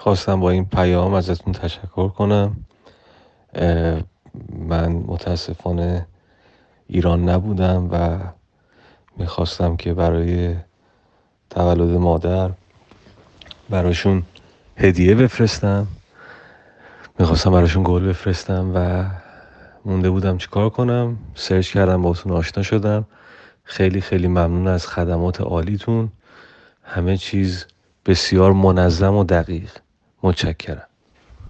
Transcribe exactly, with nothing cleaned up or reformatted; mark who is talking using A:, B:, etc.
A: خواستم با این پیام ازتون تشکر کنم. من متاسفانه ایران نبودم و میخواستم که برای تولد مادر براشون هدیه بفرستم، میخواستم براشون گل بفرستم و مونده بودم چی کار کنم. سرچ کردم، باهاتون آشنا شدم. خیلی خیلی ممنون از خدمات عالیتون. همه چیز بسیار منظم و دقیق. متشکرم.